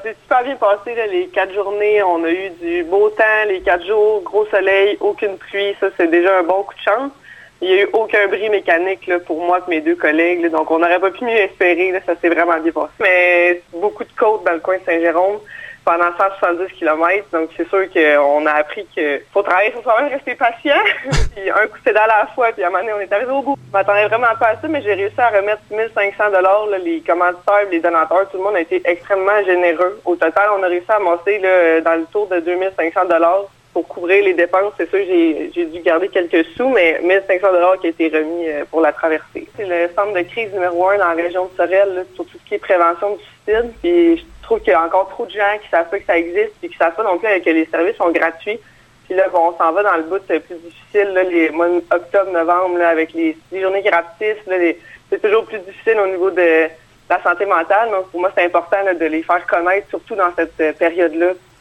s'est super bien passé, là, les 4 journées. On a eu du beau temps, les 4 jours, gros soleil, aucune pluie. Ça, c'est déjà un bon coup de chance. Il n'y a eu aucun bris mécanique là, pour moi et mes 2 collègues. Là, donc, on n'aurait pas pu mieux espérer. Là, ça s'est vraiment bien passé. Mais beaucoup de côtes dans le coin de Saint-Jérôme pendant 170 km. Donc, c'est sûr qu'on a appris qu'il faut travailler sur soi-même, rester patient. Puis un coup de pédale à la fois. Puis à un moment donné, on est arrivé au bout. Je m'attendais vraiment pas à ça, mais j'ai réussi à remettre 1500 $. Les commanditaires, les donateurs, tout le monde a été extrêmement généreux. Au total, on a réussi à amasser là, dans le tour de 2500 $ pour couvrir les dépenses. C'est sûr, j'ai dû garder quelques sous, mais 1500 $ qui a été remis pour la traversée. C'est le centre de crise numéro 1 dans la région de Sorel, là, sur tout ce qui est prévention du suicide. Puis je trouve qu'il y a encore trop de gens qui savent pas que ça existe, puis qui savent pas non plus que les services sont gratuits. Puis là, bon, on s'en va dans le bout plus difficile, là, les mois octobre, novembre, là, avec les journées gratis. Là, c'est toujours plus difficile au niveau de la santé mentale. Donc, pour moi, c'est important là, de les faire connaître, surtout dans cette période-là.